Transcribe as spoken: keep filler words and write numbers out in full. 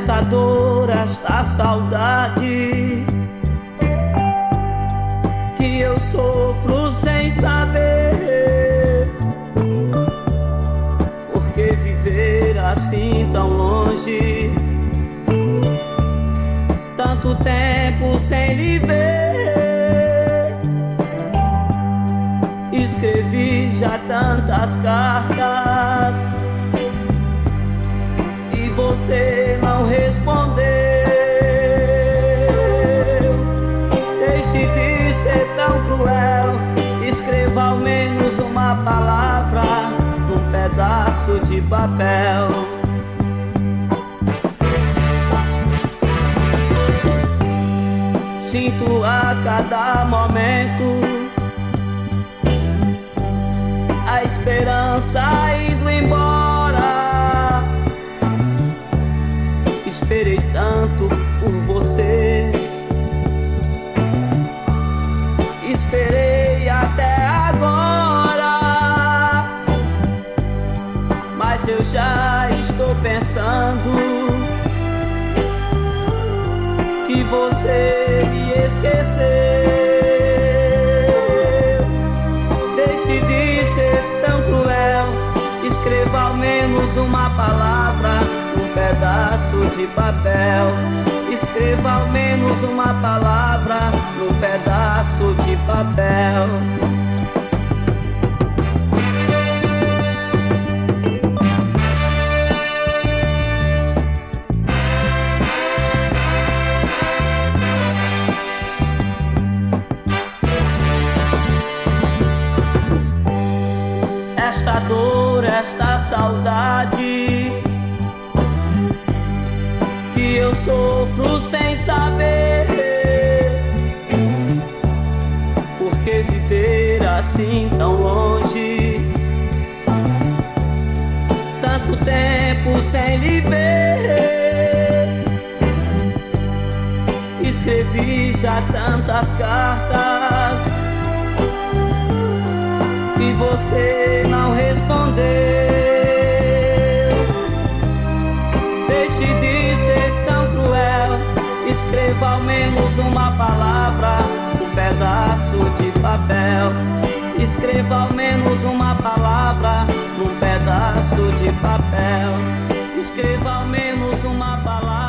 esta dor, esta saudade que eu sofro sem saber por que viver assim tão longe, tanto tempo sem lhe ver. Escrevi já tantas cartas e você não respondeu. Deixe de ser tão cruel, escreva ao menos uma palavra num pedaço de papel. Sinto a cada momento a esperança indo embora. Esperei tanto por você, esperei até agora, mas eu já estou pensando que você me esqueceu. Deixe de ser tão cruel, escreva ao menos uma palavra num pedaço de papel. Escreva ao menos uma palavra num pedaço de papel. Esta dor, esta saudade que eu sofro sem saber por que viver assim tão longe, tanto tempo sem lhe ver. Escrevi já tantas cartas e você não respondeu. Deixe de ser tão cruel, escreva ao menos uma palavra num pedaço de papel. Escreva ao menos uma palavra num pedaço de papel. Escreva ao menos uma palavra